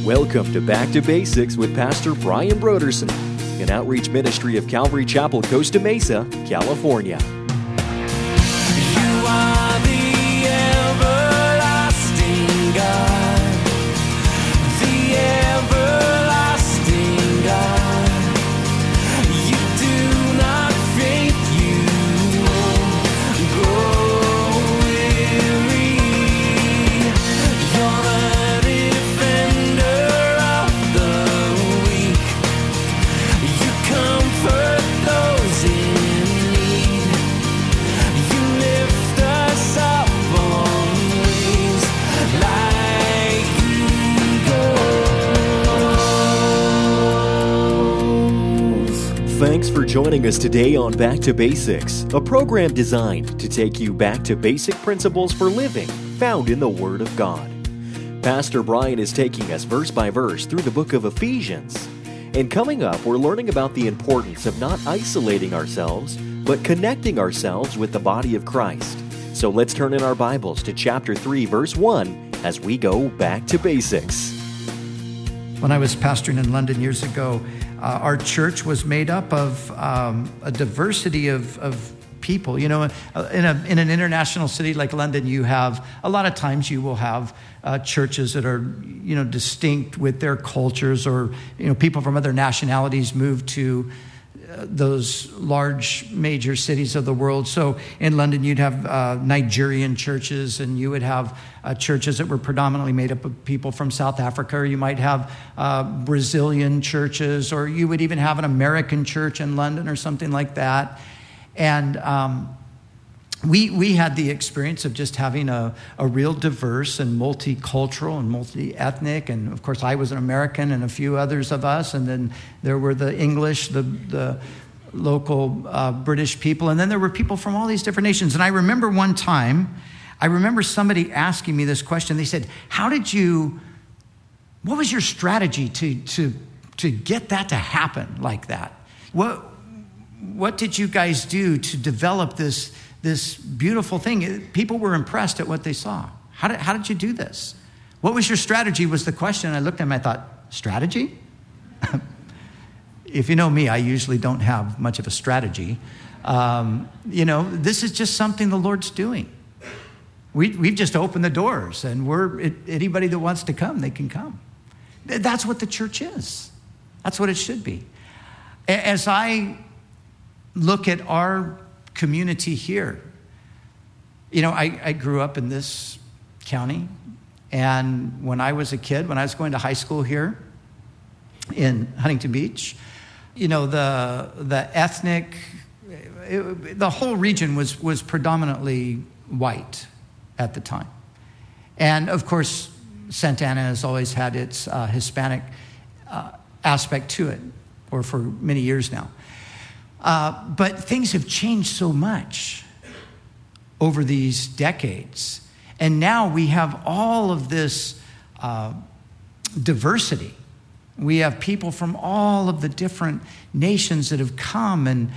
Welcome to Back to Basics with Pastor Brian Broderson, an outreach ministry of Calvary Chapel, Costa Mesa, California. You are the everlasting God, the everlasting God. You do not faint, you won't grow weary. You're the defender of the weak. You comfort those in need. You lift us up on wings like eagles. Thanks for joining us today on Back to Basics, a program designed to take you back to basic principles for living found in the Word of God. Pastor Brian is taking us verse by verse through the book of Ephesians. And coming up, we're learning about the importance of not isolating ourselves, but connecting ourselves with the body of Christ. So let's turn in our Bibles to chapter 3, verse 1, as we go back to basics. When I was pastoring in London years ago, our church was made up of a diversity of people. You know, in an international city like London, you have, a lot of times you will have churches that are, you know, distinct with their cultures, or, you know, people from other nationalities move to those large major cities of the world. So in London, you'd have Nigerian churches, and you would have churches that were predominantly made up of people from South Africa, or you might have Brazilian churches, or you would even have an American church in London or something like that. And we had the experience of just having a real diverse and multicultural and multi-ethnic. And of course, I was an American and a few others of us. And then there were the English, the local British people. And then there were people from all these different nations. And I remember one time, somebody asking me this question. They said, what was your strategy to get that to happen like that? What did you guys do to develop this beautiful thing? People were impressed at what they saw. How did you do this? What was your strategy was the question. I looked at him, I thought, strategy? If you know me, I usually don't have much of a strategy. You know, this is just something the Lord's doing. We've just opened the doors, and anybody that wants to come, they can come. That's what the church is. That's what it should be. As I look at our community here, you know, I grew up in this county, and when I was a kid, when I was going to high school here in Huntington Beach, you know, the ethnic, the whole region was predominantly white at the time. And of course, Santa Ana has always had its Hispanic aspect to it, or for many years now. But things have changed so much over these decades. And now we have all of this diversity. We have people from all of the different nations that have come. And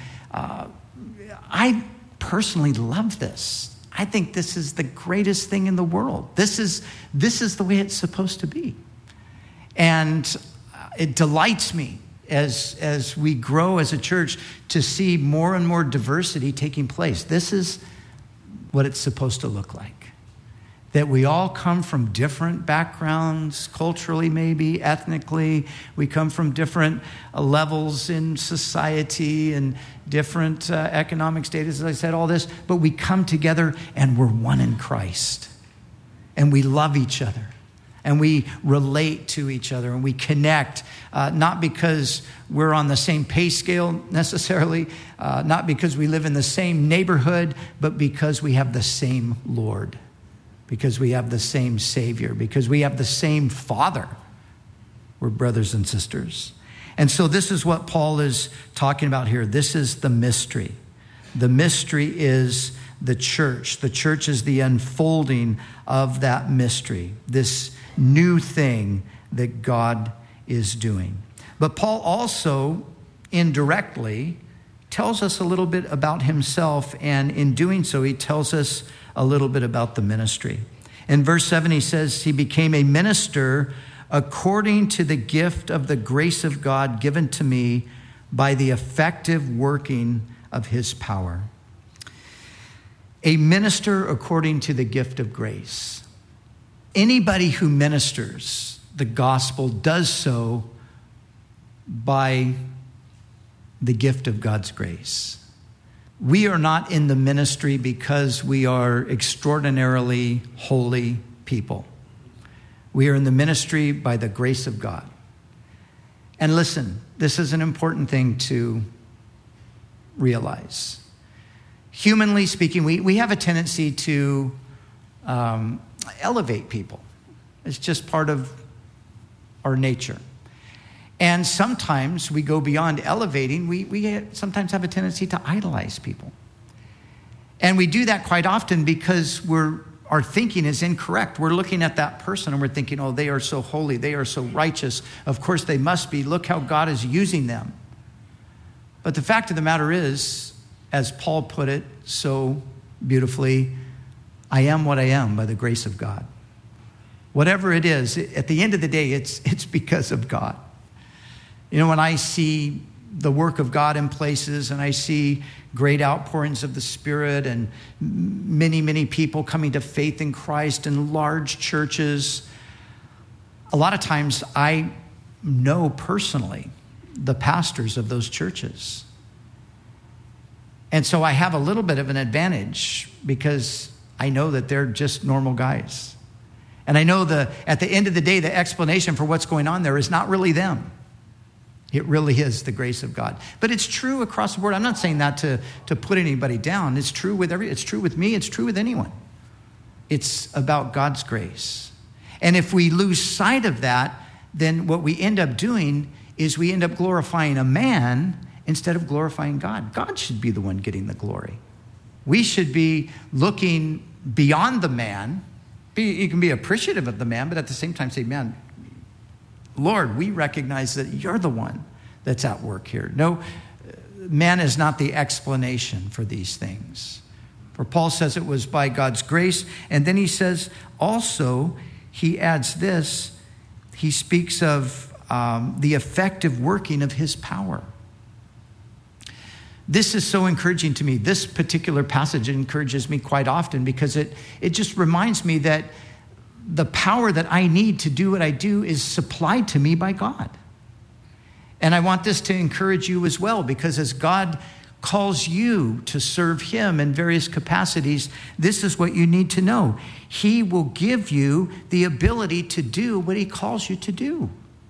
I personally love this. I think this is the greatest thing in the world. This is the way it's supposed to be. And it delights me as we grow as a church to see more and more diversity taking place. This is what it's supposed to look like. That we all come from different backgrounds, culturally maybe, ethnically. We come from different levels in society and different economic status, as I said, all this. But we come together and we're one in Christ. And we love each other. And we relate to each other, and we connect, not because we're on the same pay scale necessarily, not because we live in the same neighborhood, but because we have the same Lord, because we have the same Savior, because we have the same Father. We're brothers and sisters. And so this is what Paul is talking about here. This is the mystery. The mystery is the church. The church is the unfolding of that mystery, this new thing that God is doing. But Paul also indirectly tells us a little bit about himself, and in doing so, he tells us a little bit about the ministry. In verse 7, he says he became a minister according to the gift of the grace of God given to me by the effective working of his power. A minister according to the gift of grace. Anybody who ministers the gospel does so by the gift of God's grace. We are not in the ministry because we are extraordinarily holy people. We are in the ministry by the grace of God. And listen, this is an important thing to realize. Humanly speaking, we have a tendency to elevate people. It's just part of our nature. And sometimes we go beyond elevating. We sometimes have a tendency to idolize people. And we do that quite often because our thinking is incorrect. We're looking at that person and we're thinking, oh, they are so holy. They are so righteous. Of course they must be. Look how God is using them. But the fact of the matter is, as Paul put it so beautifully, I am what I am by the grace of God. Whatever it is, at the end of the day, it's because of God. You know, when I see the work of God in places and I see great outpourings of the Spirit and many, many people coming to faith in Christ in large churches, a lot of times I know personally the pastors of those churches. And so I have a little bit of an advantage because I know that they're just normal guys. And I know at the end of the day, the explanation for what's going on there is not really them. It really is the grace of God. But it's true across the board. I'm not saying that to put anybody down. It's true with it's true with me. It's true with anyone. It's about God's grace. And if we lose sight of that, then what we end up doing is we end up glorifying a man instead of glorifying God. God should be the one getting the glory. We should be looking beyond the man. You can be appreciative of the man, but at the same time say, man, Lord, we recognize that you're the one that's at work here. No, man is not the explanation for these things. For Paul says it was by God's grace. And then he says also, he adds this, he speaks of the effective working of his power. This is so encouraging to me. This particular passage encourages me quite often because it just reminds me that the power that I need to do what I do is supplied to me by God. And I want this to encourage you as well, because as God calls you to serve him in various capacities, this is what you need to know. He will give you the ability to do what he calls you to do.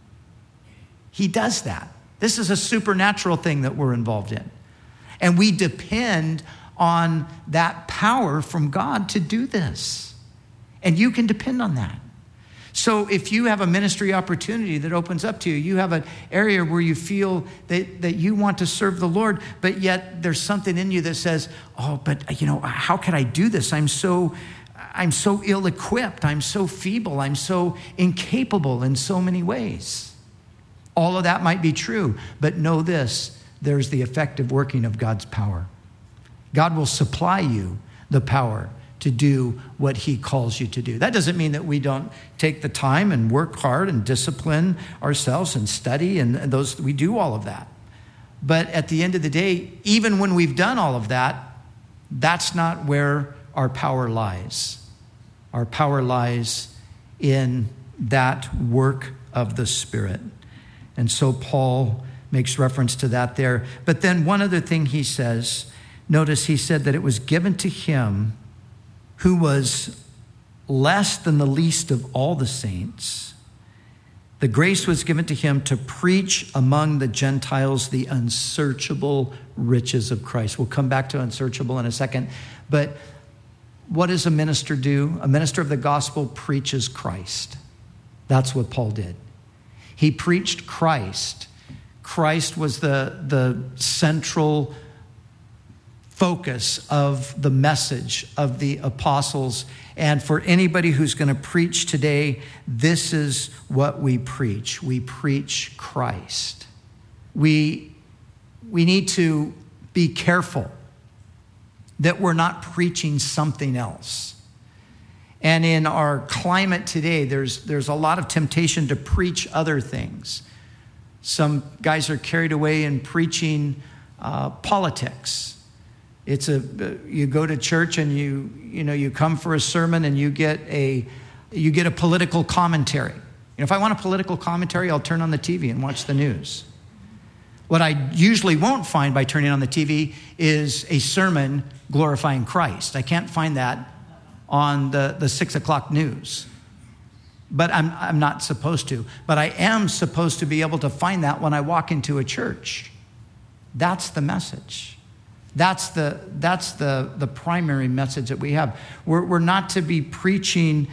He does that. This is a supernatural thing that we're involved in. And we depend on that power from God to do this. And you can depend on that. So if you have a ministry opportunity that opens up to you, you have an area where you feel that you want to serve the Lord, but yet there's something in you that says, oh, but how can I do this? I'm so ill-equipped. I'm so feeble. I'm so incapable in so many ways. All of that might be true, but know this, there's the effective working of God's power. God will supply you the power to do what he calls you to do. That doesn't mean that we don't take the time and work hard and discipline ourselves and study, and those we do all of that. But at the end of the day, even when we've done all of that, that's not where our power lies. Our power lies in that work of the Spirit. And so Paul makes reference to that there. But then one other thing he says, notice he said that it was given to him who was less than the least of all the saints. The grace was given to him to preach among the Gentiles the unsearchable riches of Christ. We'll come back to unsearchable in a second. But what does a minister do? A minister of the gospel preaches Christ. That's what Paul did. He preached Christ. Christ was the central focus of the message of the apostles. And for anybody who's going to preach today, this is what we preach. We preach Christ. We need to be careful that we're not preaching something else. And in our climate today, there's a lot of temptation to preach other things. Some guys are carried away in preaching politics. You go to church and you come for a sermon and you get a political commentary. If I want a political commentary, I'll turn on the TV and watch the news. What I usually won't find by turning on the TV is a sermon glorifying Christ. I can't find that on the 6 o'clock news. But I'm not supposed to. But I am supposed to be able to find that when I walk into a church. That's the message. That's the primary message that we have. We're not to be preaching,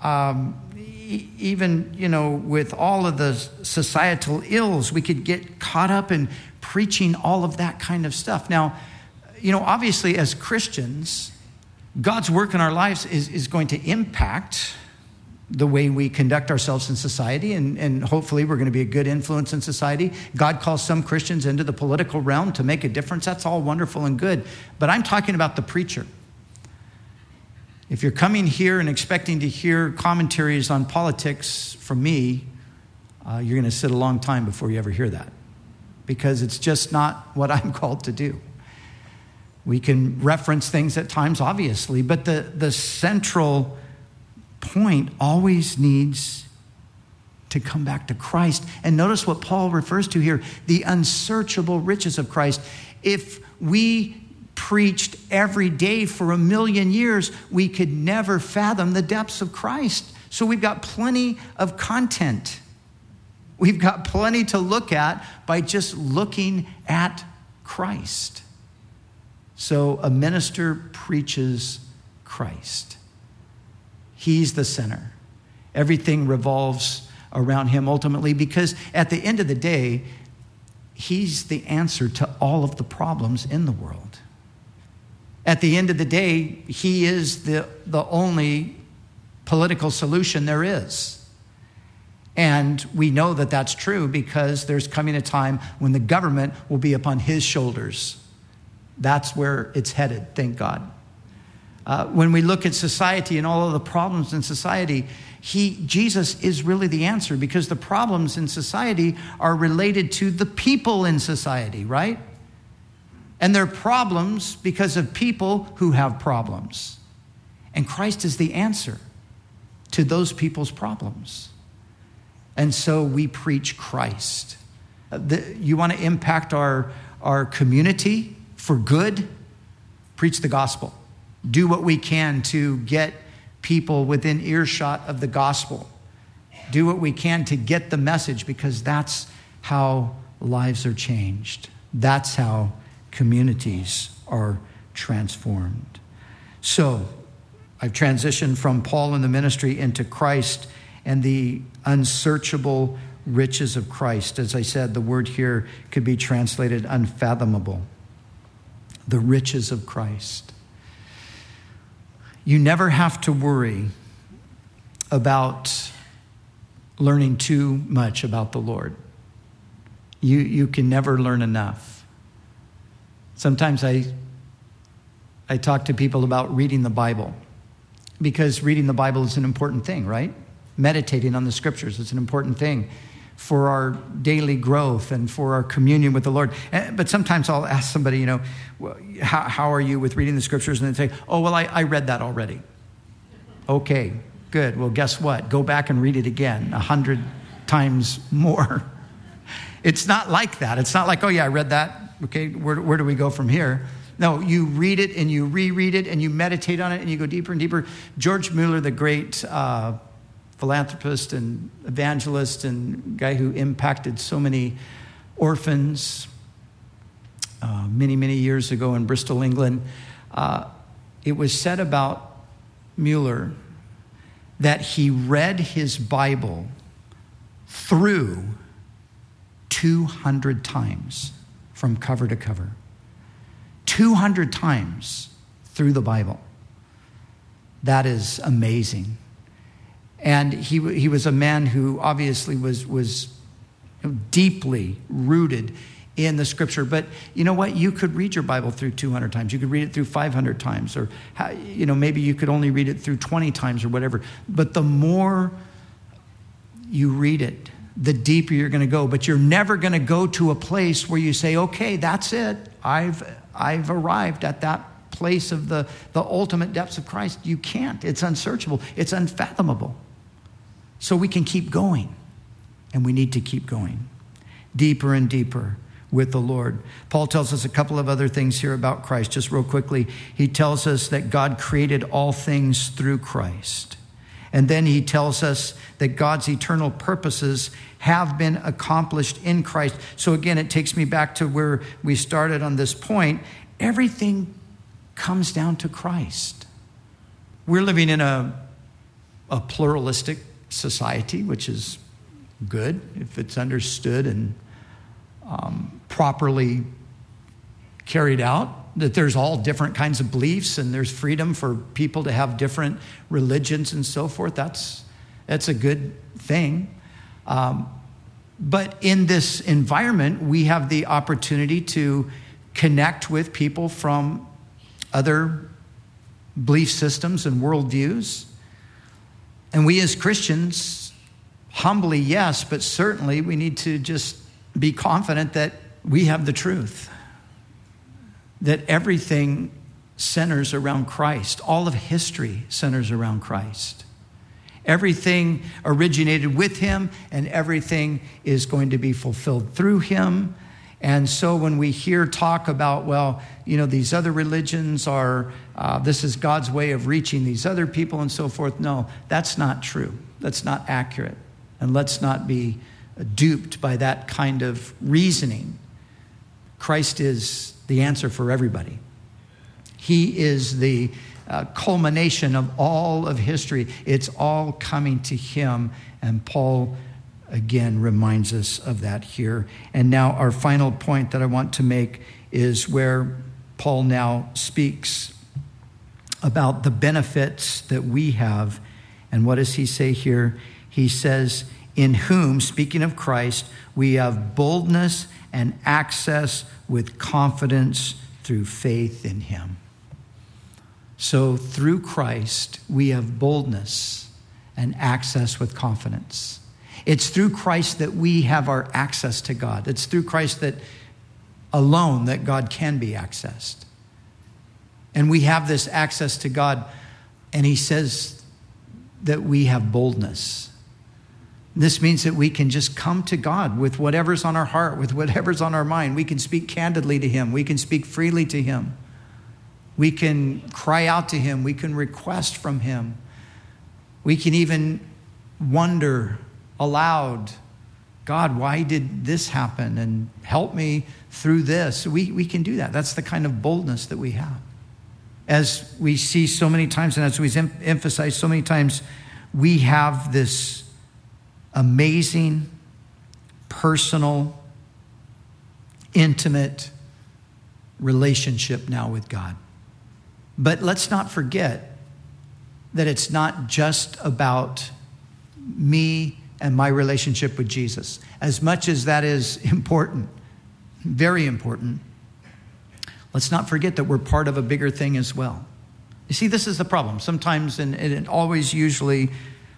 even, with all of the societal ills. We could get caught up in preaching all of that kind of stuff. Now, obviously as Christians, God's work in our lives is going to impact the way we conduct ourselves in society, and hopefully we're going to be a good influence in society. God calls some Christians into the political realm to make a difference. That's all wonderful and good. But I'm talking about the preacher. If you're coming here and expecting to hear commentaries on politics from me, you're going to sit a long time before you ever hear that, because it's just not what I'm called to do. We can reference things at times, obviously, but the central point always needs to come back to Christ. And notice what Paul refers to here, the unsearchable riches of Christ. If we preached every day for 1,000,000 years, we could never fathom the depths of Christ. So we've got plenty of content. We've got plenty to look at by just looking at Christ. So a minister preaches Christ. He's the center. Everything revolves around him ultimately, because at the end of the day, he's the answer to all of the problems in the world. At the end of the day, he is the only political solution there is. And we know that that's true because there's coming a time when the government will be upon his shoulders. That's where it's headed, thank God. When we look at society and all of the problems in society, Jesus is really the answer, because the problems in society are related to the people in society, right? And they're problems because of people who have problems. And Christ is the answer to those people's problems. And so we preach Christ. You want to impact our community for good? Preach the gospel. Do what we can to get people within earshot of the gospel. Do what we can to get the message, because that's how lives are changed. That's how communities are transformed. So I've transitioned from Paul and the ministry into Christ and the unsearchable riches of Christ. As I said, the word here could be translated unfathomable. The riches of Christ. You never have to worry about learning too much about the Lord. You can never learn enough. Sometimes I talk to people about reading the Bible, because reading the Bible is an important thing, right? Meditating on the scriptures is an important thing for our daily growth and for our communion with the Lord. But sometimes I'll ask somebody, how are you with reading the scriptures? And they say, oh, well, I read that already. Okay, good. Well, guess what? Go back and read it again 100 times more. It's not like that. It's not like, oh, yeah, I read that. Okay, where do we go from here? No, you read it and you reread it and you meditate on it and you go deeper and deeper. George Mueller, the great philanthropist and evangelist and guy who impacted so many orphans many, many years ago in Bristol, England, it was said about Mueller that he read his Bible through 200 times from cover to cover. 200 times through the Bible. That is amazing. And he was a man who obviously was deeply rooted in the scripture. But you know what? You could read your Bible through 200 times. You could read it through 500 times. Or, maybe you could only read it through 20 times or whatever. But the more you read it, the deeper you're going to go. But you're never going to go to a place where you say, okay, that's it. I've arrived at that place of the ultimate depths of Christ. You can't. It's unsearchable. It's unfathomable. So we can keep going. And we need to keep going deeper and deeper with the Lord. Paul tells us a couple of other things here about Christ. Just real quickly, he tells us that God created all things through Christ. And then he tells us that God's eternal purposes have been accomplished in Christ. So again, it takes me back to where we started on this point. Everything comes down to Christ. We're living in a pluralistic society, which is good if it's understood and properly carried out, that there's all different kinds of beliefs and there's freedom for people to have different religions and so forth. That's a good thing. But in this environment, we have the opportunity to connect with people from other belief systems and worldviews. And we as Christians, humbly, yes, but certainly we need to just be confident that we have the truth, that everything centers around Christ. All of history centers around Christ. Everything originated with him, and everything is going to be fulfilled through him. And so when we hear talk about, well, these other religions are, this is God's way of reaching these other people and so forth. No, that's not true. That's not accurate. And let's not be duped by that kind of reasoning. Christ is the answer for everybody. He is the culmination of all of history. It's all coming to him. And Paul, again, reminds us of that here. And now our final point that I want to make is where Paul now speaks about the benefits that we have. And what does he say here? He says, in whom, speaking of Christ, we have boldness and access with confidence through faith in him. So through Christ, we have boldness and access with confidence. It's through Christ that we have our access to God. It's through Christ that alone that God can be accessed. And we have this access to God, and he says that we have boldness. This means that we can just come to God with whatever's on our heart, with whatever's on our mind. We can speak candidly to him. We can speak freely to him. We can cry out to him. We can request from him. We can even wonder aloud, God, why did this happen? And help me through this. We can do that. That's the kind of boldness that we have. As we see so many times, and as we emphasize so many times, we have this amazing, personal, intimate relationship now with God. But let's not forget that it's not just about me and my relationship with Jesus. As much as that is important, very important, let's not forget that we're part of a bigger thing as well. You see, this is the problem. Sometimes, and it always usually,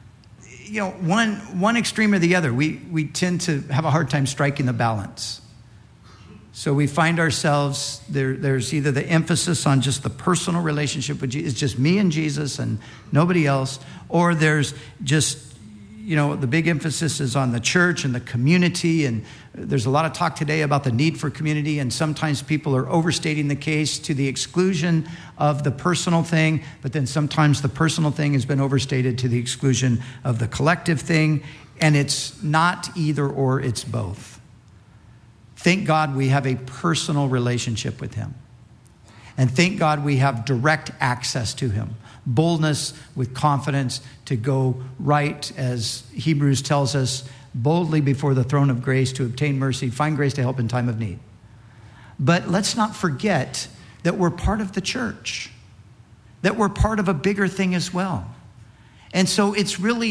one extreme or the other. We tend to have a hard time striking the balance. So we find ourselves, there's either the emphasis on just the personal relationship with Jesus, it's just me and Jesus and nobody else, or there's just, the big emphasis is on the church and the community, and there's a lot of talk today about the need for community, and sometimes people are overstating the case to the exclusion of the personal thing, but then sometimes the personal thing has been overstated to the exclusion of the collective thing, and it's not either or, it's both. Thank God we have a personal relationship with him. And thank God we have direct access to him. Boldness with confidence to go right, as Hebrews tells us, boldly before the throne of grace to obtain mercy, find grace to help in time of need. But let's not forget that we're part of the church, that we're part of a bigger thing as well. And so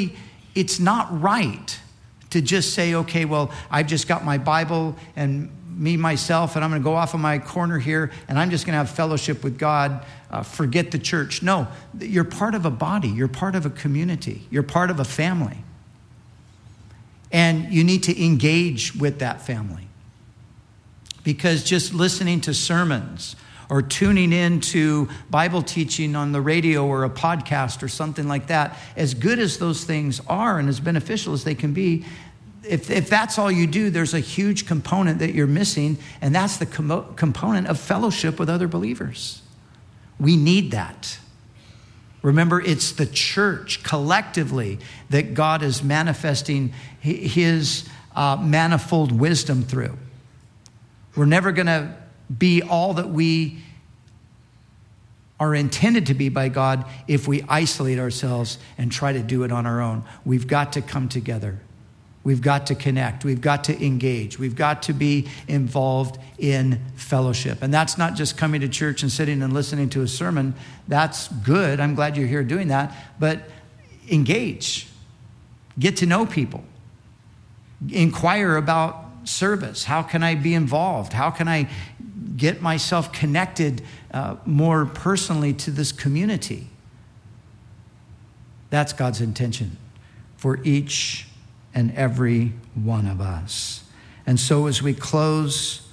it's not right to just say, okay, well, I've just got my Bible and me, myself, and I'm going to go off in my corner here, and I'm just going to have fellowship with God, forget the church. No, you're part of a body. You're part of a community. You're part of a family. And you need to engage with that family. Because just listening to sermons or tuning in to Bible teaching on the radio or a podcast or something like that, as good as those things are and as beneficial as they can be, if that's all you do, there's a huge component that you're missing, and that's the component of fellowship with other believers. We need that. Remember, it's the church collectively that God is manifesting his manifold wisdom through. We're never going to be all that we are intended to be by God if we isolate ourselves and try to do it on our own. We've got to come together. We've got to connect. We've got to engage. We've got to be involved in fellowship. And that's not just coming to church and sitting and listening to a sermon. That's good. I'm glad you're here doing that. But engage. Get to know people. Inquire about service. How can I be involved? How can I get myself connected more personally to this community? That's God's intention for each and every one of us. And so as we close,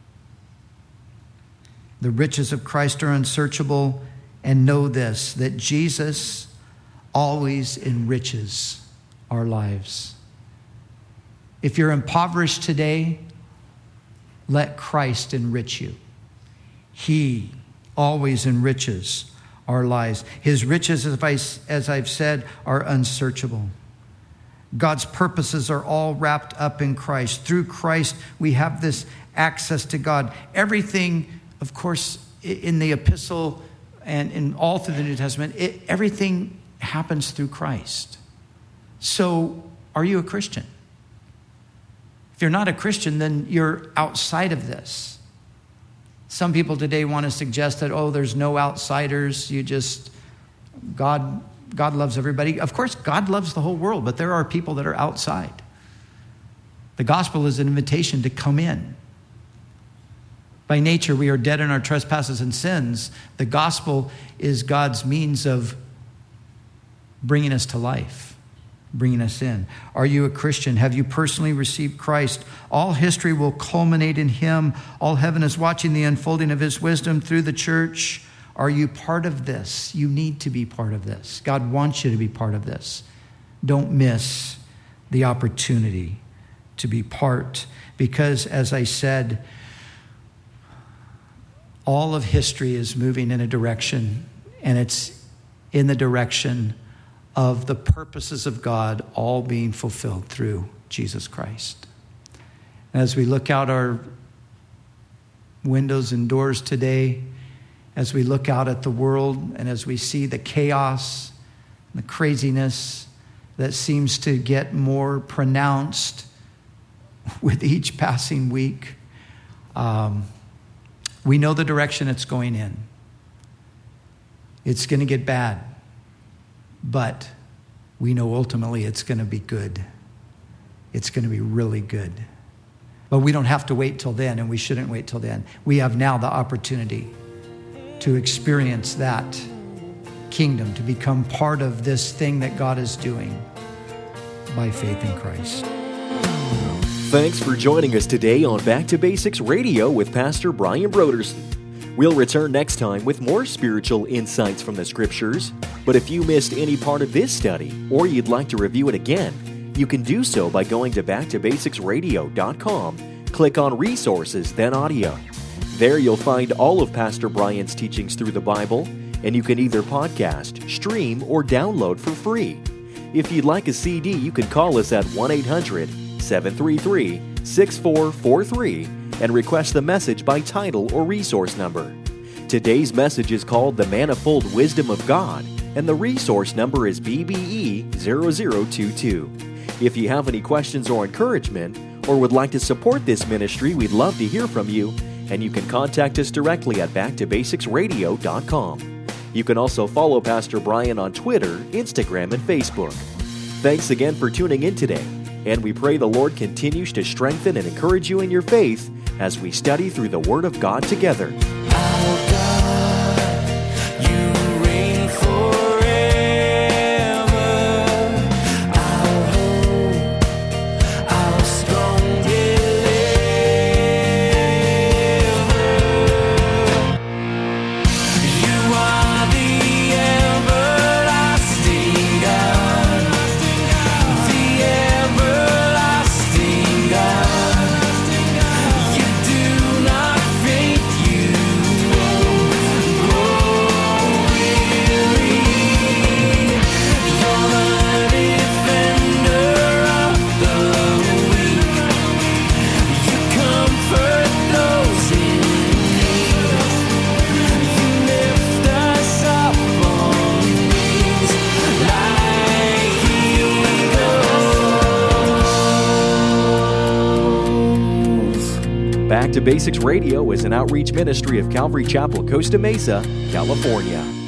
the riches of Christ are unsearchable, and know this, that Jesus always enriches our lives. If you're impoverished today, let Christ enrich you. He always enriches our lives. His riches, as I've said, are unsearchable. God's purposes are all wrapped up in Christ. Through Christ, we have this access to God. Everything, of course, in the epistle and in all through the New Testament, everything happens through Christ. So, are you a Christian? If you're not a Christian, then you're outside of this. Some people today want to suggest that, there's no outsiders. God loves everybody. Of course, God loves the whole world, but there are people that are outside. The gospel is an invitation to come in. By nature, we are dead in our trespasses and sins. The gospel is God's means of bringing us to life, bringing us in. Are you a Christian? Have you personally received Christ? All history will culminate in him. All heaven is watching the unfolding of his wisdom through the church. Are you part of this? You need to be part of this. God wants you to be part of this. Don't miss the opportunity to be part, because, as I said, all of history is moving in a direction, and it's in the direction of the purposes of God all being fulfilled through Jesus Christ. As we look out our windows and doors today, as we look out at the world and as we see the chaos and the craziness that seems to get more pronounced with each passing week, we know the direction it's going in. It's going to get bad, but we know ultimately it's going to be good. It's going to be really good. But we don't have to wait till then, and we shouldn't wait till then. We have now the opportunity to experience that kingdom, to become part of this thing that God is doing by faith in Christ. Thanks for joining us today on Back to Basics Radio with Pastor Brian Brodersen. We'll return next time with more spiritual insights from the Scriptures. But if you missed any part of this study, or you'd like to review it again, you can do so by going to backtobasicsradio.com, click on Resources, then Audio. There you'll find all of Pastor Brian's teachings through the Bible, and you can either podcast, stream, or download for free. If you'd like a CD, you can call us at 1-800-733-6443 and request the message by title or resource number. Today's message is called The Manifold Wisdom of God, and the resource number is BBE 0022. If you have any questions or encouragement, or would like to support this ministry, we'd love to hear from you, and you can contact us directly at backtobasicsradio.com. You can also follow Pastor Brian on Twitter, Instagram, and Facebook. Thanks again for tuning in today, and we pray the Lord continues to strengthen and encourage you in your faith as we study through the Word of God together. Our God, you reign forever. Our hope, our strong deliverer. You are the everlasting God, the everlasting God. You do not faint, you won't grow weary. You're the defender of the weak. You comfort those in need. You lift us up on wings like eagles. Back to Basics Radio is an outreach ministry of Calvary Chapel, Costa Mesa, California.